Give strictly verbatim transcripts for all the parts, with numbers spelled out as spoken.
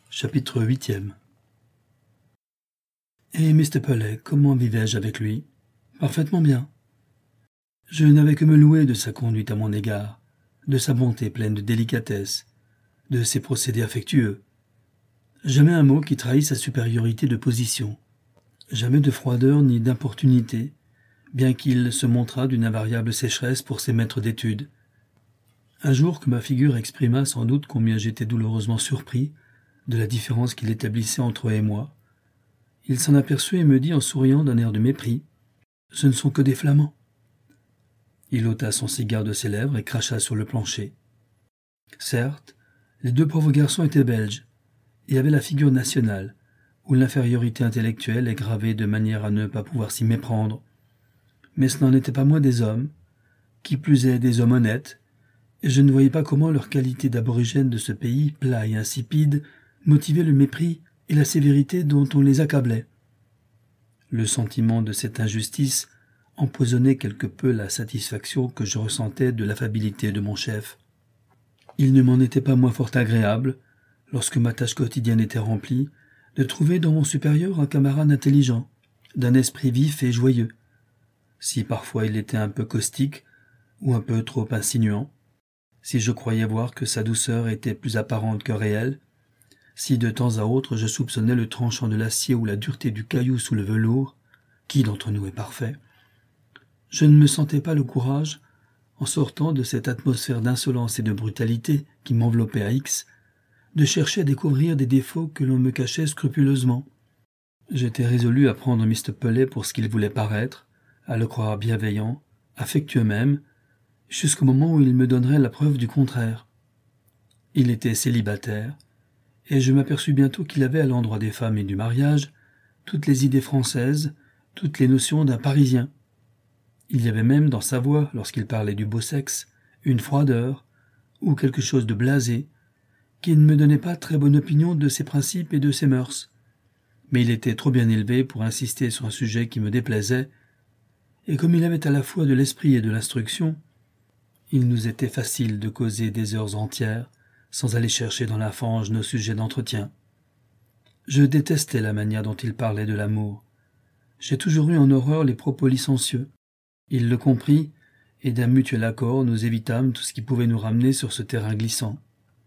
Chapitre huitième. Et mister Pellet, comment vivais-je avec lui? Parfaitement bien. Je n'avais que me louer de sa conduite à mon égard, de sa bonté pleine de délicatesse, de ses procédés affectueux. Jamais un mot qui trahît sa supériorité de position, jamais de froideur ni d'importunité, bien qu'il se montrât d'une invariable sécheresse pour ses maîtres d'études. Un jour que ma figure exprima sans doute combien j'étais douloureusement surpris de la différence qu'il établissait entre eux et moi, il s'en aperçut et me dit en souriant d'un air de mépris « Ce ne sont que des Flamands ». Il ôta son cigare de ses lèvres et cracha sur le plancher. Certes, les deux pauvres garçons étaient belges et avaient la figure nationale, où l'infériorité intellectuelle est gravée de manière à ne pas pouvoir s'y méprendre. Mais ce n'en était pas moins des hommes, qui plus est des hommes honnêtes, et je ne voyais pas comment leur qualité d'aborigènes de ce pays plat et insipide motivait le mépris et la sévérité dont on les accablait. Le sentiment de cette injustice empoisonnait quelque peu la satisfaction que je ressentais de l'affabilité de mon chef. Il ne m'en était pas moins fort agréable, lorsque ma tâche quotidienne était remplie, de trouver dans mon supérieur un camarade intelligent, d'un esprit vif et joyeux. Si parfois il était un peu caustique ou un peu trop insinuant, si je croyais voir que sa douceur était plus apparente que réelle, si de temps à autre je soupçonnais le tranchant de l'acier ou la dureté du caillou sous le velours, qui d'entre nous est parfait, je ne me sentais pas le courage, en sortant de cette atmosphère d'insolence et de brutalité qui m'enveloppait à X, de chercher à découvrir des défauts que l'on me cachait scrupuleusement. J'étais résolu à prendre mister Pellet pour ce qu'il voulait paraître, à le croire bienveillant, affectueux même, jusqu'au moment où il me donnerait la preuve du contraire. Il était célibataire, et je m'aperçus bientôt qu'il avait à l'endroit des femmes et du mariage toutes les idées françaises, toutes les notions d'un Parisien. Il y avait même dans sa voix, lorsqu'il parlait du beau sexe, une froideur, ou quelque chose de blasé, qui ne me donnait pas très bonne opinion de ses principes et de ses mœurs. Mais il était trop bien élevé pour insister sur un sujet qui me déplaisait, et comme il avait à la fois de l'esprit et de l'instruction, il nous était facile de causer des heures entières, sans aller chercher dans la fange nos sujets d'entretien. Je détestais la manière dont il parlait de l'amour. J'ai toujours eu en horreur les propos licencieux. Il le comprit, et d'un mutuel accord nous évitâmes tout ce qui pouvait nous ramener sur ce terrain glissant.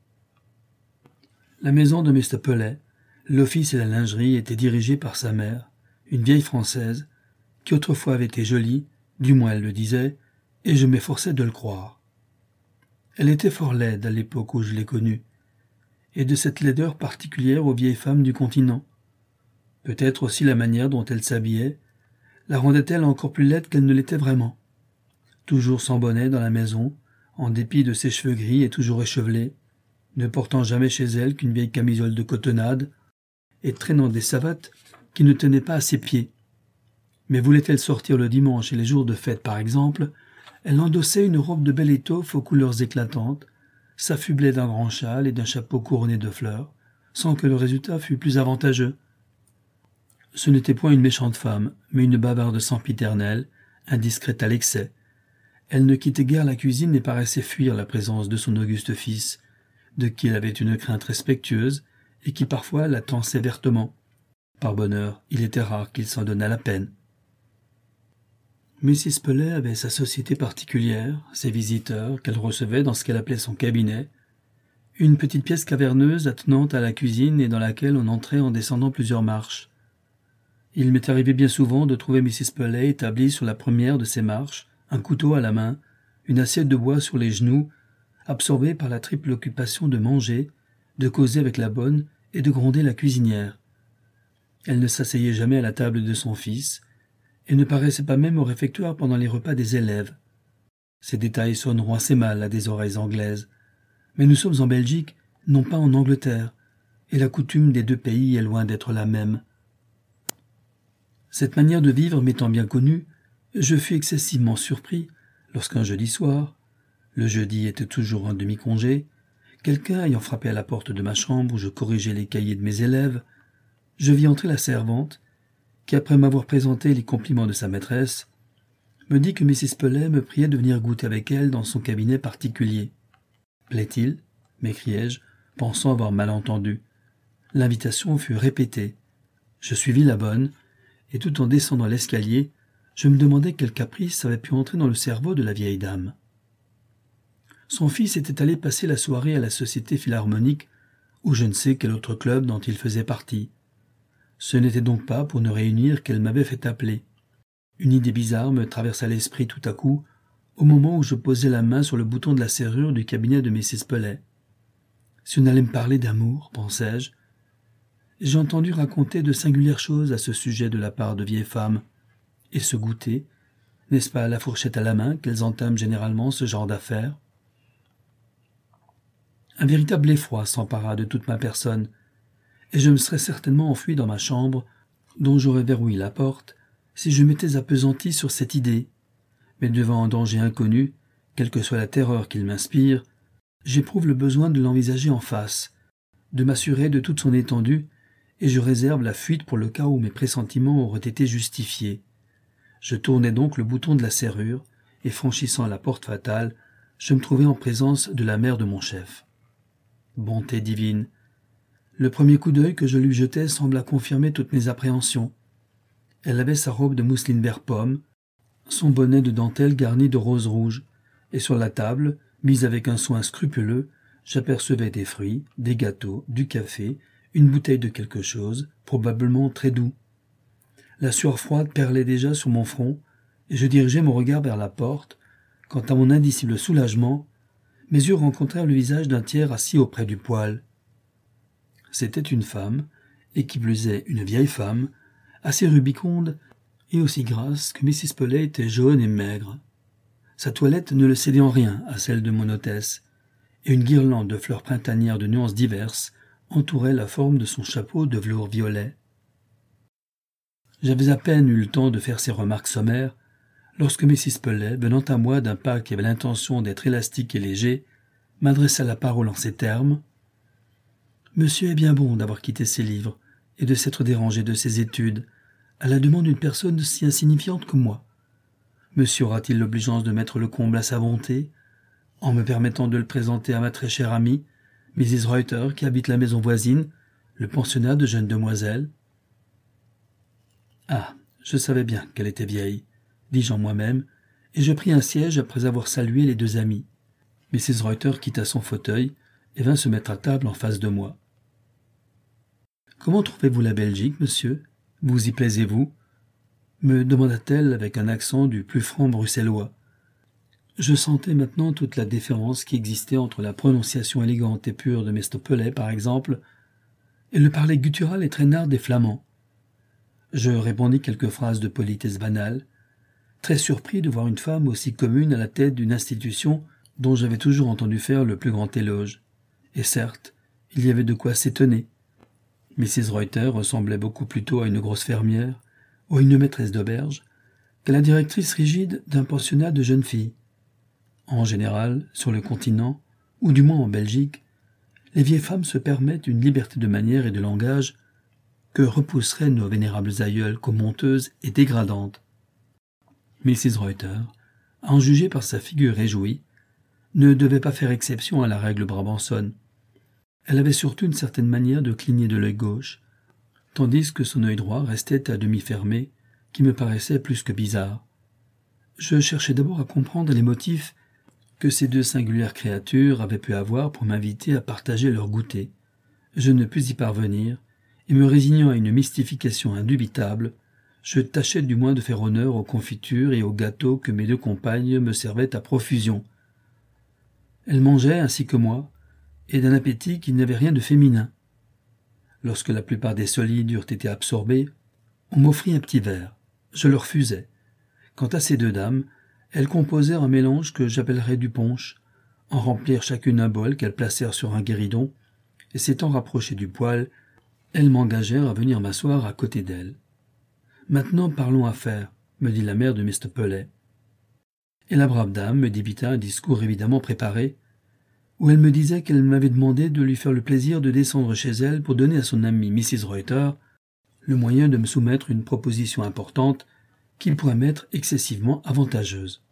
La maison de mister Pellet, l'office et la lingerie étaient dirigés par sa mère, une vieille Française, qui autrefois avait été jolie, du moins elle le disait, et je m'efforçais de le croire. Elle était fort laide à l'époque où je l'ai connue, et de cette laideur particulière aux vieilles femmes du continent. Peut-être aussi la manière dont elle s'habillait la rendait-elle encore plus laide qu'elle ne l'était vraiment. Toujours sans bonnet dans la maison, en dépit de ses cheveux gris et toujours échevelés, ne portant jamais chez elle qu'une vieille camisole de cotonnade, et traînant des savates qui ne tenaient pas à ses pieds. Mais voulait-elle sortir le dimanche et les jours de fête par exemple, elle endossait une robe de belle étoffe aux couleurs éclatantes, s'affublait d'un grand châle et d'un chapeau couronné de fleurs, sans que le résultat fût plus avantageux. Ce n'était point une méchante femme, mais une bavarde sempiternelle, indiscrète à l'excès. Elle ne quittait guère la cuisine et paraissait fuir la présence de son auguste fils, de qui elle avait une crainte respectueuse et qui parfois la tensait vertement. Par bonheur, il était rare qu'il s'en donnât la peine. missus Pellet avait sa société particulière, ses visiteurs, qu'elle recevait dans ce qu'elle appelait son cabinet, une petite pièce caverneuse attenante à la cuisine et dans laquelle on entrait en descendant plusieurs marches. Il m'est arrivé bien souvent de trouver missus Pellet établie sur la première de ces marches, un couteau à la main, une assiette de bois sur les genoux, absorbée par la triple occupation de manger, de causer avec la bonne et de gronder la cuisinière. Elle ne s'asseyait jamais à la table de son fils, et ne paraissait pas même au réfectoire pendant les repas des élèves. Ces détails sonneront assez mal à des oreilles anglaises, mais nous sommes en Belgique, non pas en Angleterre, et la coutume des deux pays est loin d'être la même. Cette manière de vivre m'étant bien connue, je fus excessivement surpris lorsqu'un jeudi soir, le jeudi était toujours un demi-congé, quelqu'un ayant frappé à la porte de ma chambre où je corrigeais les cahiers de mes élèves, je vis entrer la servante, qui, après m'avoir présenté les compliments de sa maîtresse, me dit que missus Pellet me priait de venir goûter avec elle dans son cabinet particulier. « Plaît-il » m'écriai-je, pensant avoir mal entendu. L'invitation fut répétée. Je suivis la bonne, et tout en descendant l'escalier, je me demandais quel caprice avait pu entrer dans le cerveau de la vieille dame. Son fils était allé passer la soirée à la Société Philharmonique ou je ne sais quel autre club dont il faisait partie. Ce n'était donc pas pour nous réunir qu'elle m'avait fait appeler. Une idée bizarre me traversa l'esprit tout à coup, au moment où je posais la main sur le bouton de la serrure du cabinet de missus Pellet. Si on allait me parler d'amour, pensais-je. J'ai entendu raconter de singulières choses à ce sujet de la part de vieilles femmes. Et ce goûter, n'est-ce pas à la fourchette à la main qu'elles entament généralement ce genre d'affaires? Un véritable effroi s'empara de toute ma personne, et je me serais certainement enfui dans ma chambre, dont j'aurais verrouillé la porte, si je m'étais appesanti sur cette idée. Mais devant un danger inconnu, quelle que soit la terreur qu'il m'inspire, j'éprouve le besoin de l'envisager en face, de m'assurer de toute son étendue, et je réserve la fuite pour le cas où mes pressentiments auraient été justifiés. Je tournai donc le bouton de la serrure, et franchissant la porte fatale, je me trouvai en présence de la mère de mon chef. Bonté divine! Le premier coup d'œil que je lui jetai sembla confirmer toutes mes appréhensions. Elle avait sa robe de mousseline vert pomme, son bonnet de dentelle garni de roses rouges, et sur la table, mise avec un soin scrupuleux, j'apercevais des fruits, des gâteaux, du café, une bouteille de quelque chose, probablement très doux. La sueur froide perlait déjà sur mon front, et je dirigeais mon regard vers la porte, quand à mon indicible soulagement, mes yeux rencontrèrent le visage d'un tiers assis auprès du poêle. C'était une femme, et qui plus est une vieille femme, assez rubiconde et aussi grasse que missus Pellet était jaune et maigre. Sa toilette ne le cédait en rien à celle de mon hôtesse, et une guirlande de fleurs printanières de nuances diverses entourait la forme de son chapeau de velours violet. J'avais à peine eu le temps de faire ces remarques sommaires, lorsque missus Pellet, venant à moi d'un pas qui avait l'intention d'être élastique et léger, m'adressa la parole en ces termes. « Monsieur est bien bon d'avoir quitté ses livres et de s'être dérangé de ses études, à la demande d'une personne si insignifiante que moi. Monsieur aura-t-il l'obligeance de mettre le comble à sa bonté, en me permettant de le présenter à ma très chère amie, missus Reuter, qui habite la maison voisine, le pensionnat de jeunes demoiselles ?» Ah, je savais bien qu'elle était vieille, dis-je en moi-même, et je pris un siège après avoir salué les deux amis. missus Reuter quitta son fauteuil et vint se mettre à table en face de moi. « Comment trouvez-vous la Belgique, monsieur? Vous y plaisez-vous » me demanda-t-elle avec un accent du plus franc bruxellois. Je sentais maintenant toute la différence qui existait entre la prononciation élégante et pure de mister Pellet, par exemple, et le parler guttural et traînard des Flamands. Je répondis quelques phrases de politesse banale, très surpris de voir une femme aussi commune à la tête d'une institution dont j'avais toujours entendu faire le plus grand éloge. Et certes, il y avait de quoi s'étonner. missus Reuter ressemblait beaucoup plutôt à une grosse fermière ou à une maîtresse d'auberge qu'à la directrice rigide d'un pensionnat de jeunes filles. En général, sur le continent, ou du moins en Belgique, les vieilles femmes se permettent une liberté de manière et de langage que repousseraient nos vénérables aïeules commenteuses et dégradantes. missus Reuter, à en juger par sa figure réjouie, ne devait pas faire exception à la règle brabançonne. Elle avait surtout une certaine manière de cligner de l'œil gauche, tandis que son œil droit restait à demi fermé, qui me paraissait plus que bizarre. Je cherchais d'abord à comprendre les motifs que ces deux singulières créatures avaient pu avoir pour m'inviter à partager leur goûter. Je ne pus y parvenir, et me résignant à une mystification indubitable, je tâchais du moins de faire honneur aux confitures et aux gâteaux que mes deux compagnes me servaient à profusion. Elles mangeaient, ainsi que moi, et d'un appétit qui n'avait rien de féminin. Lorsque la plupart des solides eurent été absorbés, on m'offrit un petit verre. Je le refusai. Quant à ces deux dames, elles composèrent un mélange que j'appellerais du punch, en remplirent chacune un bol qu'elles placèrent sur un guéridon, et s'étant rapprochées du poêle, elles m'engagèrent à venir m'asseoir à côté d'elles. « Maintenant parlons affaires, » me dit la mère de mister Pellet. Et la brave dame me débita un discours évidemment préparé, où elle me disait qu'elle m'avait demandé de lui faire le plaisir de descendre chez elle pour donner à son amie missus Reuter le moyen de me soumettre une proposition importante qu'il pourrait m'être excessivement avantageuse.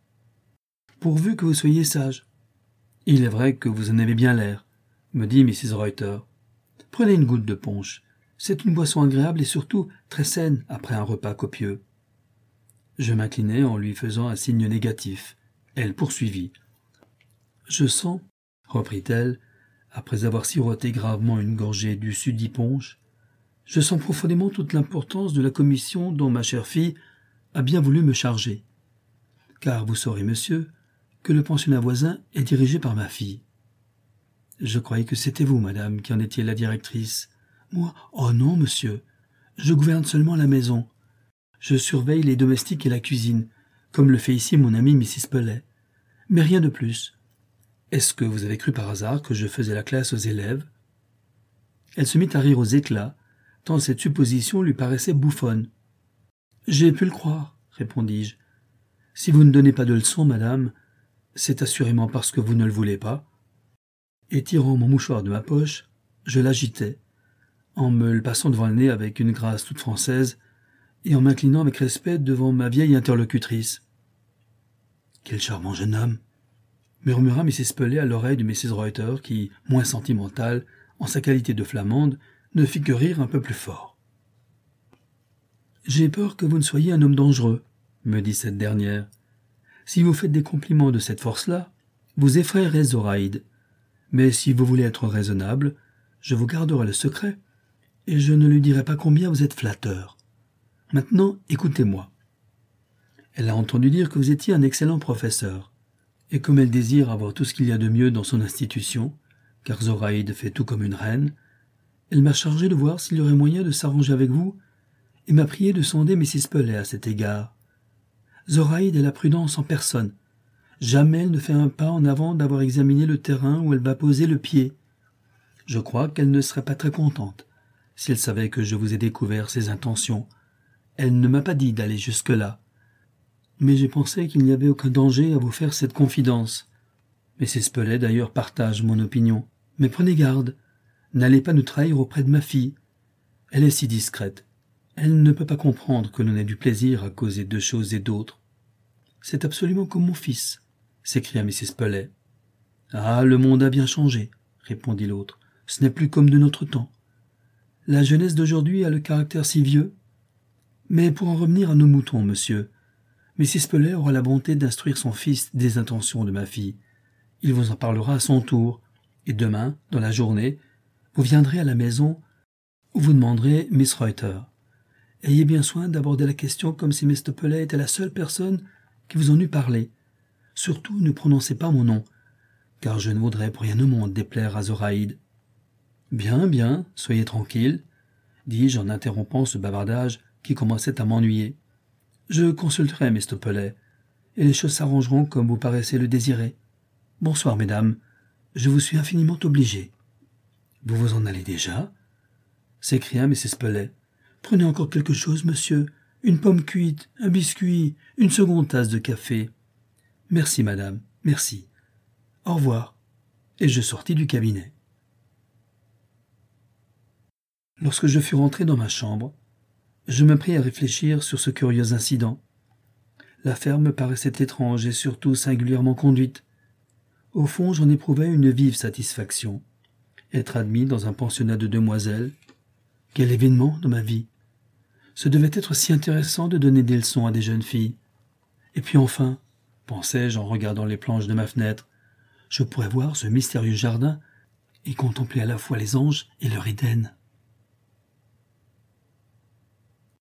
« Pourvu que vous soyez sage. Il est vrai que vous en avez bien l'air, » me dit missus Reuter. Prenez une goutte de punch. C'est une boisson agréable et surtout très saine après un repas copieux. » Je m'inclinai en lui faisant un signe négatif. Elle poursuivit. « Je sens, reprit-elle, après avoir siroté gravement une gorgée du susdit punch, je sens profondément toute l'importance de la commission dont ma chère fille a bien voulu me charger. Car vous saurez, monsieur, que le pensionnat voisin est dirigé par ma fille. » « Je croyais que c'était vous, madame, qui en étiez la directrice. »« Moi ? Oh non, monsieur. Je gouverne seulement la maison. Je surveille les domestiques et la cuisine, comme le fait ici mon ami missus Pellet. Mais rien de plus. Est-ce que vous avez cru par hasard que je faisais la classe aux élèves ?» Elle se mit à rire aux éclats, tant cette supposition lui paraissait bouffonne. « J'ai pu le croire, répondis-je. Si vous ne donnez pas de leçons, madame, c'est assurément parce que vous ne le voulez pas. » Et tirant mon mouchoir de ma poche, je l'agitai, en me le passant devant le nez avec une grâce toute française, et en m'inclinant avec respect devant ma vieille interlocutrice. « Quel charmant jeune homme !» murmura missus Pellet à l'oreille de missus Reuter, qui, moins sentimentale, en sa qualité de flamande, ne fit que rire un peu plus fort. « J'ai peur que vous ne soyez un homme dangereux, » me dit cette dernière. « Si vous faites des compliments de cette force-là, vous effrayerez Zoraïde. Mais si vous voulez être raisonnable, je vous garderai le secret, et je ne lui dirai pas combien vous êtes flatteur. Maintenant, écoutez-moi. Elle a entendu dire que vous étiez un excellent professeur, et comme elle désire avoir tout ce qu'il y a de mieux dans son institution, car Zoraïde fait tout comme une reine, elle m'a chargé de voir s'il y aurait moyen de s'arranger avec vous, et m'a prié de sonder missus Pellet à cet égard. Zoraïde est la prudence en personne. Jamais elle ne fait un pas en avant d'avoir examiné le terrain où elle va poser le pied. Je crois qu'elle ne serait pas très contente si elle savait que je vous ai découvert ses intentions. Elle ne m'a pas dit d'aller jusque-là. Mais j'ai pensé qu'il n'y avait aucun danger à vous faire cette confidence. missus Pellet d'ailleurs partage mon opinion. Mais prenez garde, n'allez pas nous trahir auprès de ma fille. Elle est si discrète. Elle ne peut pas comprendre que l'on ait du plaisir à causer de choses et d'autres. C'est absolument comme mon fils, s'écria missus Pellet. « Ah, le monde a bien changé, » répondit l'autre. « Ce n'est plus comme de notre temps. La jeunesse d'aujourd'hui a le caractère si vieux. Mais pour en revenir à nos moutons, monsieur, missus Pellet aura la bonté d'instruire son fils des intentions de ma fille. Il vous en parlera à son tour, et demain, dans la journée, vous viendrez à la maison où vous demanderez Miss Reuter. Ayez bien soin d'aborder la question comme si mister Pellet était la seule personne qui vous en eût parlé. Surtout ne prononcez pas mon nom, car je ne voudrais pour rien au monde déplaire à Zoraïde. »« Bien, bien, soyez tranquille, » dis-je en interrompant ce bavardage qui commençait à m'ennuyer. « Je consulterai mister Pellet, et les choses s'arrangeront comme vous paraissez le désirer. Bonsoir, mesdames, je vous suis infiniment obligé. »« Vous vous en allez déjà ?» s'écria missus Pellet. « Prenez encore quelque chose, monsieur, une pomme cuite, un biscuit, une seconde tasse de café. »« Merci, madame, merci. Au revoir. » Et je sortis du cabinet. Lorsque je fus rentré dans ma chambre, je me pris à réfléchir sur ce curieux incident. L'affaire me paraissait étrange et surtout singulièrement conduite. Au fond, j'en éprouvais une vive satisfaction. Être admis dans un pensionnat de demoiselles, quel événement dans ma vie! Ce devait être si intéressant de donner des leçons à des jeunes filles. Et puis enfin, pensais-je en regardant les planches de ma fenêtre, je pourrais voir ce mystérieux jardin et contempler à la fois les anges et leur Éden.